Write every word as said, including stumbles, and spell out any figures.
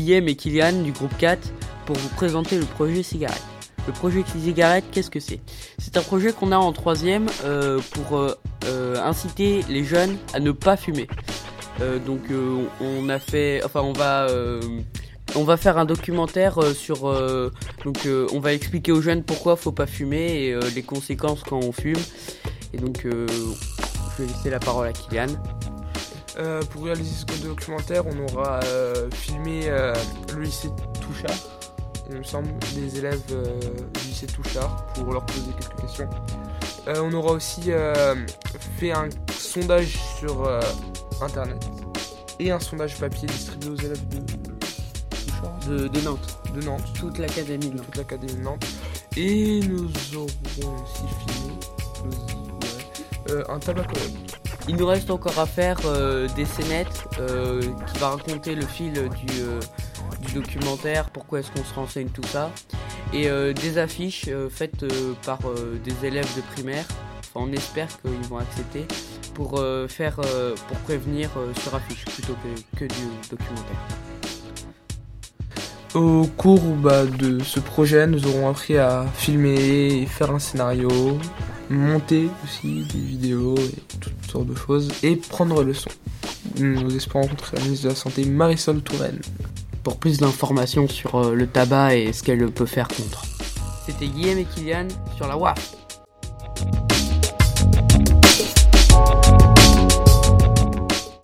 Guillaume et Kylian du groupe quatre pour vous présenter le projet Cigarette. Le projet Cigarette, qu'est-ce que c'est ? C'est un projet qu'on a en troisième euh, pour euh, euh, inciter les jeunes à ne pas fumer. Euh, donc euh, on a fait, enfin on va, euh, on va faire un documentaire euh, sur, euh, donc euh, on va expliquer aux jeunes pourquoi faut pas fumer et euh, les conséquences quand on fume. Et donc euh, je vais laisser la parole à Kylian. Euh, pour réaliser ce documentaire, on aura euh, filmé euh, le lycée Touchard, il me semble, des élèves euh, du lycée Touchard pour leur poser quelques questions. Euh, on aura aussi euh, fait un sondage sur euh, internet et un sondage papier distribué aux élèves de Touchard, De, de Nantes, de Nantes, toute l'académie de Nantes. toute l'académie de Nantes. Et nous aurons aussi filmé nous, ouais, euh, un tabacologue. Il nous reste encore à faire euh, des scénettes euh, qui va raconter le fil du, euh, du documentaire, pourquoi est-ce qu'on se renseigne, tout ça. Et euh, des affiches euh, faites euh, par euh, des élèves de primaire, enfin on espère qu'ils vont accepter, pour, euh, faire, euh, pour prévenir euh, sur affiche plutôt que, que du documentaire. Au cours bah, de ce projet, nous aurons appris à filmer, faire un scénario, monter aussi des vidéos et toutes sortes de choses, et prendre le son. Nous espérons rencontrer la ministre de la Santé, Marisol Touraine. Pour plus d'informations sur euh, le tabac et ce qu'elle peut faire contre. C'était Guillaume et Kylian sur la W A F.